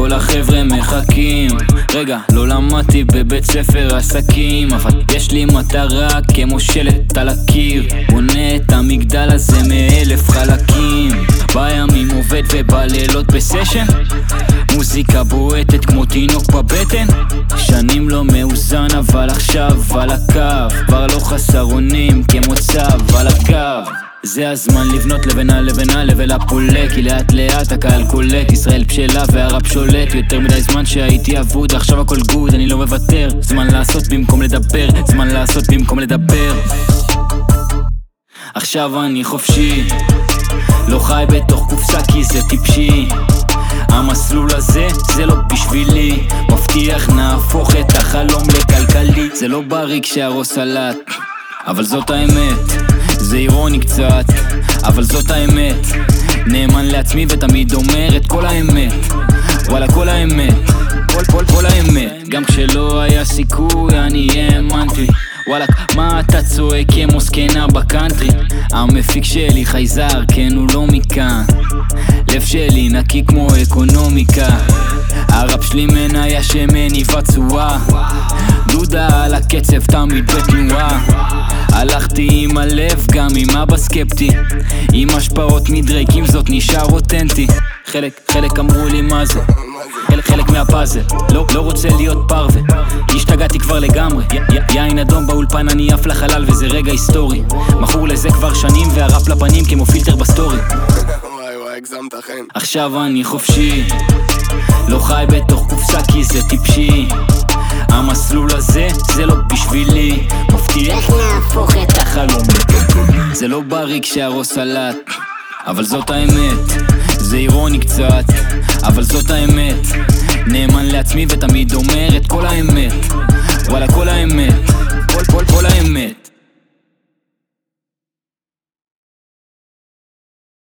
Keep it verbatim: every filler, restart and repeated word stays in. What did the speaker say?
כל החבר'ה מחכים. רגע, לא למדתי בבית ספר עסקים, אבל יש לי מטרה כמו שלט על הקיר. בונה את המגדל הזה מאלף חלקים. בימים עובד ובלילות בסשן, מוזיקה בועטת כמו תינוק בבטן. שנים לא מאוזן אבל עכשיו על הקו, כבר לא חסר אונים כמו צו על הקו. זה הזמן לבנות לבנה לבנה לבל הפולה, כי לאט לאט הקהל קולט. ישראל בשלה והרב שולט. יותר מדי זמן שהייתי אבוד, עכשיו הכל גוד, אני לא מוותר. זמן לעשות במקום לדבר, זמן לעשות במקום לדבר. עכשיו אני חופשי, לא חי בתוך קופסה כי זה טיפשי. המסלול הזה זה לא בשבילי, מבטיח נהפוך את החלום לכלכלי. זה לא בריא כשהראש סלט, אבל זאת האמת. זה אירוני קצת, אבל זאת האמת. נאמן לעצמי ותמיד אומר את כל האמת. וואלה כל האמת, כל כל כל האמת. גם כשלא היה סיכוי אני האמנתי. וואלה מה אתה צועק כמו סקנה בקאנטרי. המפיק שלי חייזר, כן הוא לא מכאן. לב שלי נקי כמו אקונומיקה. הרב שלי מניה שמניבה תשואה. דודה על הקצב תמיד בתנועה. הלכתי עם הלב גם עם אבא סקפטי, עם השפעות מדרייק, עם זאת נשאר אותנטי. חלק, חלק אמרו לי מה זה, חלק, חלק מהפאזל. לא, לא רוצה להיות פרווה, השתגעתי כבר לגמרי. י, י, יין אדום באולפן אני עף לחלל וזה רגע היסטורי. מכור לזה כבר שנים והרף לפנים כמו פילטר בסטורי. עכשיו אני חופשי, לא חי בתוך קופסה כי זה טיפשי. המסלול הזה זה לא בשבילי, מבטיח להפוך את החלום לכלכלי. זה לא בריא כשהראש סלט, אבל זאת האמת. זה אירוני קצת, אבל זאת האמת. נאמן לעצמי ותמיד אומר את כל האמת. וואלה כל